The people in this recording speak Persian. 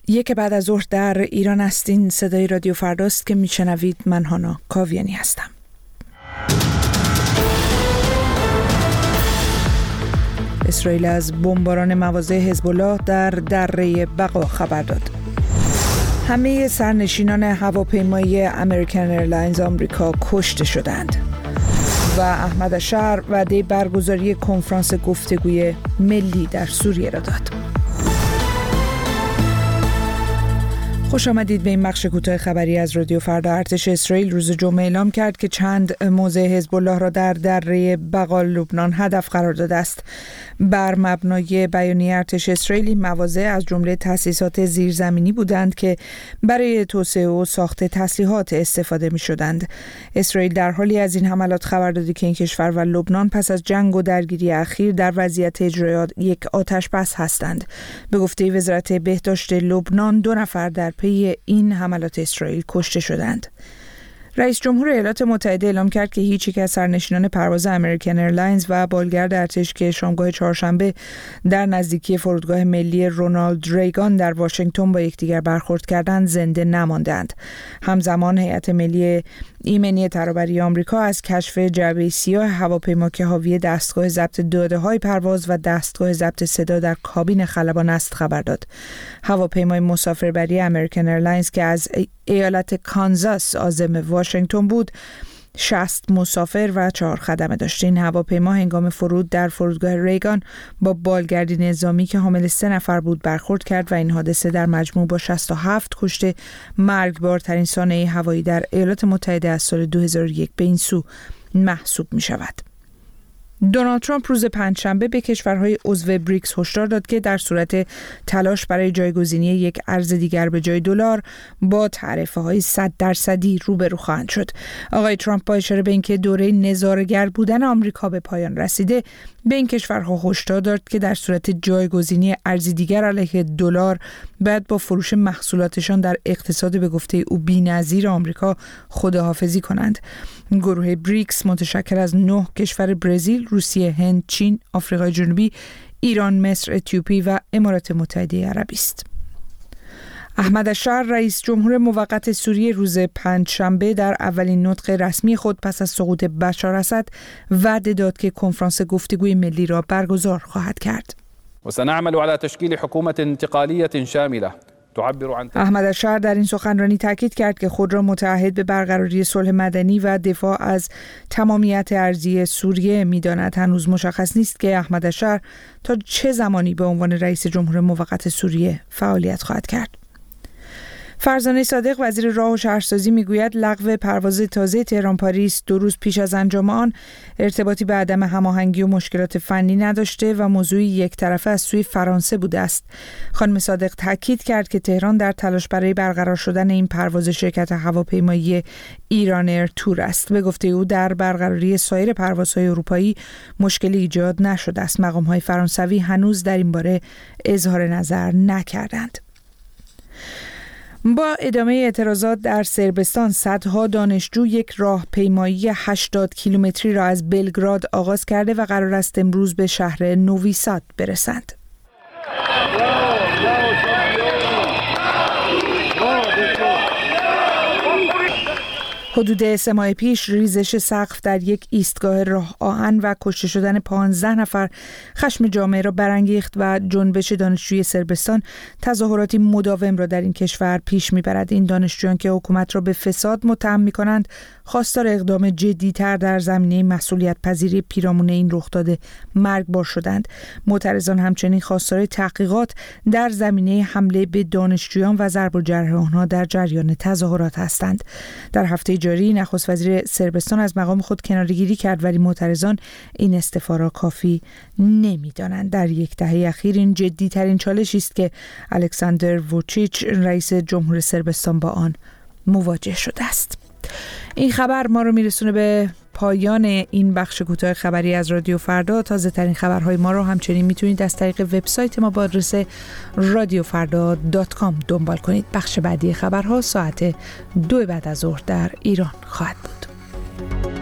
یک بعد از ظهر در ایران هستین. صدای رادیو فرداست که میشنوید. من هانا کاویانی هستم. اسرائیل از بمباران مواضع حزب الله در دره بقا خبر داد. همه سرنشینان هواپیمای امریکن ایرلاینز آمریکا کشته شدند و احمد اشعر وعده برگزاری کنفرانس گفتگوی ملی در سوریه را داد. خوش آمدید به این بخش کوتاه خبری از رادیو فردا. ارتش اسرائیل روز جمعه اعلام کرد که چند موضع حزب الله را در دره بقا لبنان هدف قرار داده است. بر مبنای بیانیه ارتش اسرائیل این مواضع از جمله تأسیسات زیرزمینی بودند که برای توسعه و ساخت تسلیحات استفاده می شدند. اسرائیل در حالی از این حملات خبر داده که این کشور و لبنان پس از جنگ و درگیری اخیر در وضعیت اجرای یک آتش بس هستند. به گفته وزارت بهداشت لبنان 2 نفر در پی این حملات اسرائیل کشته شدند. رئیس جمهور ایالات متحده اعلام کرد که هیچ یک از سرنشینان پرواز امریکن ایرلاینز و بالگرد ارتش که شامگاه چهارشنبه در نزدیکی فرودگاه ملی رونالد ریگان در واشنگتن با یکدیگر برخورد کردند زنده نماندند. همزمان هیئت ملی ایمنی ترابری آمریکا از کشف جعبه سیاه هواپیما که حاوی دستگاه ضبط داده‌های پرواز و دستگاه ضبط صدا در کابین خلبان است خبر داد. هواپیمای مسافربری امریکن ایرلاینز که از ایالت کانزاس عازم واشنگتن بود 60 مسافر و 4 خدمه داشت. این هواپیما هنگام فرود در فرودگاه ریگان با بالگردی نظامی که حامل 3 نفر بود برخورد کرد و این حادثه در مجموع با 67 کشته مرگبارترین سانحه هوایی در ایالات متحده از سال 2001 به این سو محسوب می شود. دونالد ترامپ روز پنجشنبه به کشورهای عضو بریکس هشدار داد که در صورت تلاش برای جایگزینی یک ارز دیگر به جای دلار با تعرفه‌های 100% روبرو خواهند شد. آقای ترامپ با اشاره به اینکه دوره نظاره‌گر بودن آمریکا به پایان رسیده به این کشورها هشدار داد که در صورت جایگزینی ارزی دیگر علیه دلار باید با فروش محصولاتشان در اقتصاد به گفته او بی‌نظیر آمریکا خداحافظی کنند. گروه بریکس متشکل از 9 کشور برزیل، روسیه، هند، چین، آفریقای جنوبی، ایران، مصر، اتیوپی و امارات متحده عربی است. احمد اشعر رئیس جمهور موقت سوریه روز پنجشنبه در اولین نطق رسمی خود پس از سقوط بشار اسد وعده داد که کنفرانس گفتگوی ملی را برگزار خواهد کرد. وسنعمل على تشکیل حکومت انتقالیة شاملة. احمد اشعر در این سخنرانی تاکید کرد که خود را متعهد به برقراری صلح مدنی و دفاع از تمامیت ارضی سوریه می‌داند. هنوز مشخص نیست که احمد اشعر تا چه زمانی به عنوان رئیس جمهور موقت سوریه فعالیت خواهد کرد. فرزانه صادق وزیر راه و شهرسازی میگوید لغو پرواز تازه تهران پاریس 2 روز پیش از انجام آن ارتباطی به عدم هماهنگی و مشکلات فنی نداشته و موضوعی یک طرفه از سوی فرانسه بوده است. خانم صادق تاکید کرد که تهران در تلاش برای برقرار شدن این پرواز شرکت هواپیمایی ایران ایر تور است. به گفته او در برقراری سایر پروازهای اروپایی مشکلی ایجاد نشده است. مقام‌های فرانسوی هنوز در این باره اظهار نظر نکردند. با ادامه اعتراضات در صربستان صدها دانشجو یک راهپیمایی 80 کیلومتری را از بلگراد آغاز کرده و قرار است امروز به شهر نووی ساد برسند. حدود 3 ماه پیش ریزش سقف در یک ایستگاه راه آهن و کشته شدن 15 نفر خشم جامعه را برانگیخت و جنبش دانشجوی صربستان تظاهراتی مداوم را در این کشور پیش میبرد. این دانشجویان که حکومت را به فساد متهم میکنند خواستار اقدام جدی‌تر در زمینه مسئولیت پذیری پیرامون این رخداد مرگبار شدند. معترضان همچنین خواستار تحقیقات در زمینه حمله به دانشجویان و ضرب و جرح آنها در جریان تظاهرات هستند. در هفته جاری نخست وزیر صربستان از مقام خود کناره‌گیری کرد ولی معترضان این استعفا را کافی نمی‌دانند. در یک دهه اخیر این جدی‌ترین چالشی است که الکساندر ووچیچ رئیس جمهور صربستان با آن مواجه شده است. این خبر ما رو میرسونه به پایان این بخش کوتاه خبری از رادیو فردا. تازه ترین خبرهای ما رو همچنین میتونید از طریق وبسایت ما با آدرس radiofarda.com دنبال کنید. بخش بعدی خبرها ساعت 2 بعد از ظهر در ایران خواهد بود.